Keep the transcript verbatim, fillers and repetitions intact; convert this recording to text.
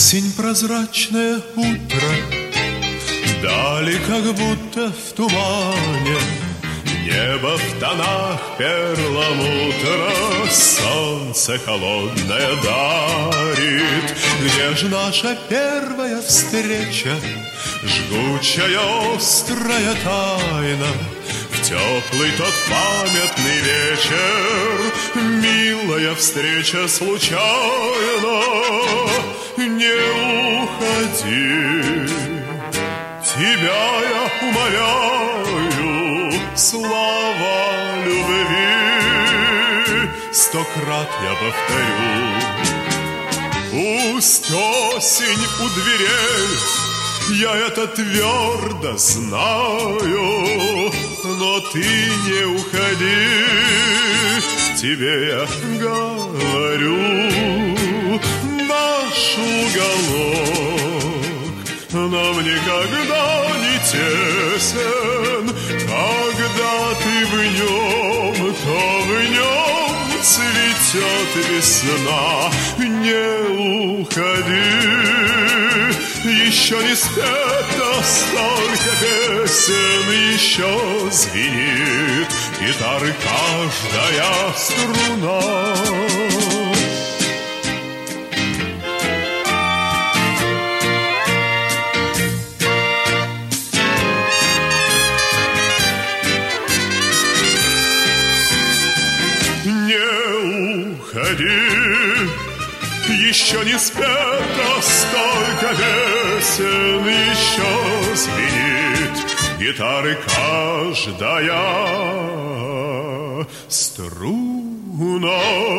Осень, прозрачное утро, дали как будто в тумане. Небо в тонах перламутра солнце холодное дарит. Где же наша первая встреча, жгучая, острая тайна? В теплый тот памятный вечер милая встреча случайна. Не уходи, тебя я умоляю, слова любви сто крат я повторю. Пусть осень у дверей, я это твердо знаю, но ты не уходи, тебе я говорю. Наш уголок нам никогда не тесен, когда ты в нем, то в нем цветет весна. Не уходи, еще не спето столько песен, еще звенит гитары каждая струна. Еще не спето столько песен, еще звенит гитары каждая струна.